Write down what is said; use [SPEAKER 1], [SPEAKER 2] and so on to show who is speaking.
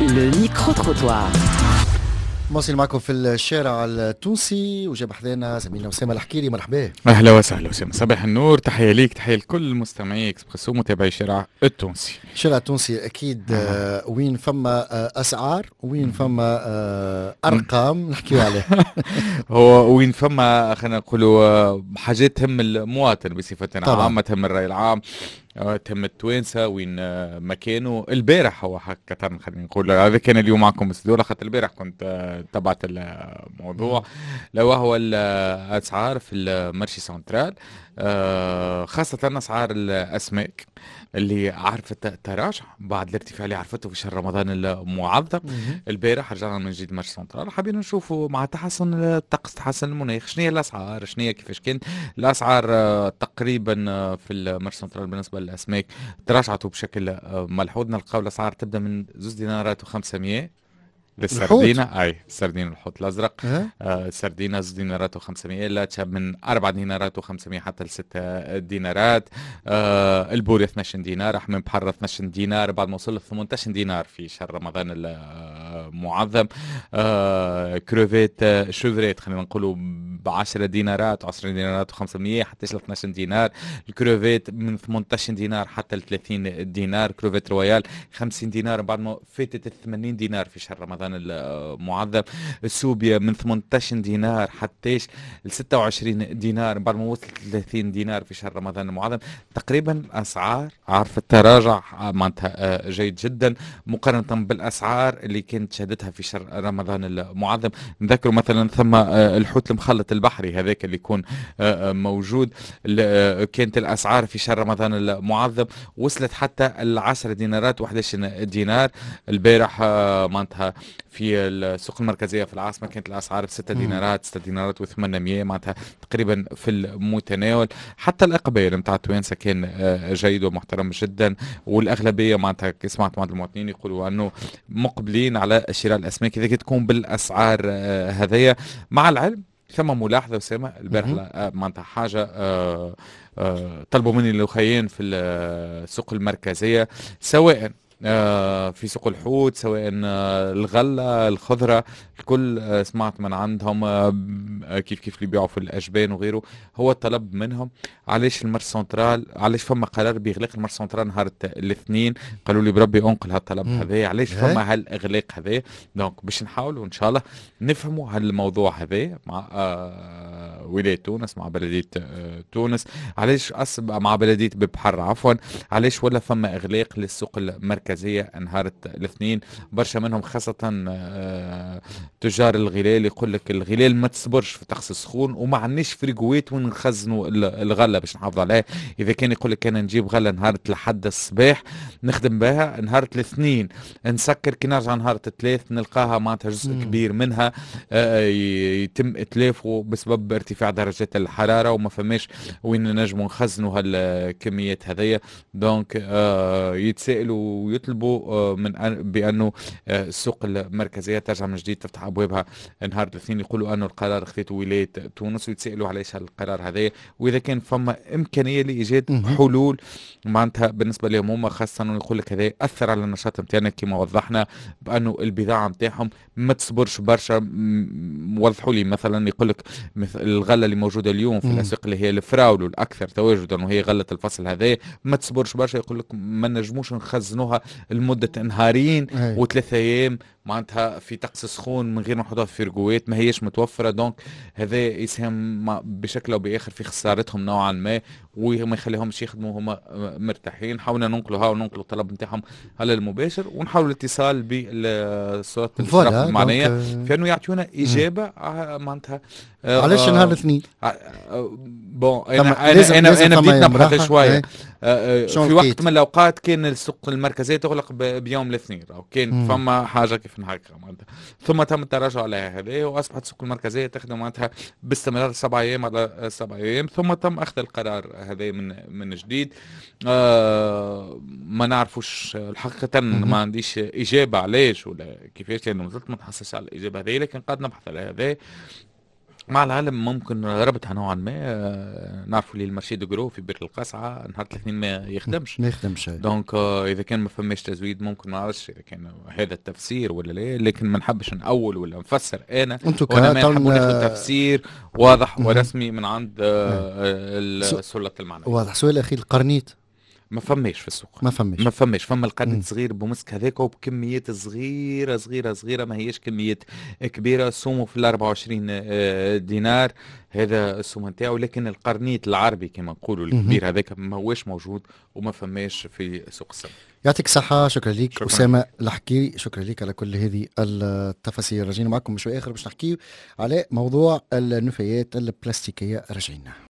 [SPEAKER 1] Le micro-trottoir.
[SPEAKER 2] مواصل معكم في الشارع التونسي وجاب حذانا زميلنا أسامة الحكيري. مرحبا.
[SPEAKER 3] اهلا وسهلا أسامة، صباح النور، تحيه ليك، تحيه لكل مستمعي اكسبريسو متابعي الشارع التونسي.
[SPEAKER 2] الشارع التونسي اكيد وين فما اسعار وين فما ارقام نحكيو عليها.
[SPEAKER 3] هو وين فما خلينا نقولوا حاجات تهم المواطن بصفه عامه، تهم الراي العام، تم التوانسه وين مكانه. البارح هو حقا خلينا نقول هذا كان اليوم معكم استديو، خاطر البارح كنت تبعت الموضوع لو هو الاسعار في المارشي سنترال، خاصة أسعار الأسماك اللي عرفت تراجع بعد الارتفاع اللي عرفته في شهر رمضان المعظم. البارح رجعنا من جديد مارشي سنترال، حابين نشوفوا مع تحسن الطقس، تحسن المناخ، شنو هي الأسعار، شنو هي كيفاش كانت الأسعار. تقريبا في المارشي سنترال بالنسبة للأسماك تراجعت بشكل ملحوظ. نلقاو الأسعار تبدأ من 2 دينارات و500 للسردينة، اي السردين الحوت الازرق. السردينة 2 دينارات و500 لا تشاب من 4 دينارات و500 حتى ل 6 دينارات. البوري 12 دينار، احمام بحر 12 دينار بعد ما وصل ل 18 دينار في شهر رمضان المعظم. كروفيت شوفريت خلينا نقولوا ب 10 دينارات و10 دينارات و500 حتى ل 12 دينار. الكروفيت من 18 دينار حتى ل 30 دينار. كروفيت رويال 50 دينار بعد ما فاتت ال 80 دينار في شهر رمضان المعظم. السوبيا من 18 دينار حتى ل 26 دينار بعد ما وصلت 30 دينار في شهر رمضان المعظم. تقريبا الاسعار عرفت تراجع معناتها جيد جدا مقارنه بالاسعار اللي كانت شهدتها في شهر رمضان المعظم. نذكروا مثلا ثم الحوت المخلط البحري هذاك اللي يكون موجود، كانت الاسعار في شهر رمضان المعظم وصلت حتى ال 10 دينارات و11 دينار. البارح معناتها في السوق المركزية في العاصمة كانت الأسعار 6 دينارات 6 دينارات و800 معناتها تقريبا في المتناول. حتى الإقبال متاع التوانسة كان جيد ومحترم جدا، والأغلبية معناتها سمعت مع المواطنين يقولوا أنه مقبلين على شراء الأسماك إذا تكون بالأسعار هذية. مع العلم ثم ملاحظة أسامة البارح معناتها حاجة طلبوا مني الأخيين في السوق المركزية، سواء في سوق الحوت سواء الغلة الخضرة الكل سمعت من عندهم كيف اللي بيعوا في الأجبان وغيره. هو الطلب منهم علاش المارشي سنترال، علاش فما قرار بإغلاق المارشي سنترال نهار الاثنين، قالوا لي بربي انقل هالطلب هذا، علاش فما هالإغلاق هذا. دونك باش نحاولوا إن شاء الله نفهموا هالموضوع هذا مع ولاية تونس مع بلدية تونس، علاش مع بلدية ببحر عفوا، علاش ولا فما إغلاق للسوق المركزية نهار الاثنين. برشا منهم خاصة تجار الغلال يقول لك الغلال ما تصبرش في طقس السخون وما عندناش فريقوات وين نخزنوا الغلة باش نحافظ عليها. إذا كان يقول لك كان نجيب غلة نهار الحد الصباح نخدم بها نهار الاثنين نسكر، كي نرجع نهار الثلاث نلقاها معناتها جزء كبير منها يتم إتلافه بسبب ارتفاع درجات الحرارة وما فماش وين نجموا نخزنوا هالكميات هذية. دونك يتسائلوا ويطلبوا من بأنه السوق المركزية ترجع من جديد تفتح أبوابها نهار الاثنين. يقولوا أنه القرار اخذته ولاية تونس ويتسائلوا علاش هالقرار هذا، وإذا كان فما إمكانية لإيجاد حلول معناتها بالنسبة لهم هم، خاصة أنه يقول لك هذا أثر على النشاط نتاعنا كما وضحنا بأنه البضاعة نتاعهم ما تصبرش برشا. وضحوا لي مثلا يقول لك الغلة اللي موجودة اليوم في الأسواق اللي هي الفراولو الأكثر تواجدا وهي غلة الفصل هذا ما تصبرش برشا، يقول لك ما نجموش نخزنوها لمدة نهارين و3 أيام معناتها في طقس سخون من غير ما نحطوها في رقوات ما هيش متوفرة. دونك هذا يساهم بشكل أو بآخر في خسارتهم نوعا ما وما يخليهمش يخدموا هما مرتاحين. حاولنا ننقلوها وننقلوا الطلب نتاعهم على المباشر ونحاول الاتصال بالصوت الصراف المعنية في أنه يعطيونا إجابة معناتها
[SPEAKER 2] علاش نهار الاثنين.
[SPEAKER 3] بون انا بديت نبحث شويه في وقت من الاوقات كان السوق المركزيه تغلق بيوم الاثنين او كان فما حاجه كيف هكا معناتها، ثم تم التراجع على هذه واصبحت السوق المركزيه تخدم معناتها باستمرار 7 ايام على 7 ايام، ثم تم اخذ القرار هذا من جديد. ما نعرفوش الحقيقه ما عنديش اجابه علاش ولا كيفاش، لانه مازلت ما تحصلش على الاجابه هذه، لكن قد نبحث على هذا مع العلم ممكن ربطها نوعا ما، نعرفوا اللي المارشي دو جرو في بئر القصعة نهار الاثنين ما يخدمش.
[SPEAKER 2] ما يخدمش.
[SPEAKER 3] دونك اذا كان ما فماش تزويد ممكن ما نعرفش اذا كان هذا التفسير ولا لا، لكن ما نحبش نأول ولا نفسر انا، وانا ما نحب ناخذ تفسير واضح ورسمي من عند السلطة المعنوية.
[SPEAKER 2] واضح. سؤال اخير، القرنيط
[SPEAKER 3] ما فماش في السوق،
[SPEAKER 2] ما فماش.
[SPEAKER 3] فما القرنيط صغير بمسك هذاك وبكميات صغيره صغيره صغيره، ما هيش كميات كبيره. سومه في ال 24 دينار هذا السوم نتاعو، لكن القرنيط العربي كما نقولوا الكبير هذاك ما هوش موجود وما فماش في سوق السمك.
[SPEAKER 2] يعطيك الصحة. شكرا لك أسامة الحكيري، شكرا لك على كل هذه التفاصيل. رجعنا معكم بشوي آخر باش نحكي على موضوع النفايات البلاستيكية. رجعنا.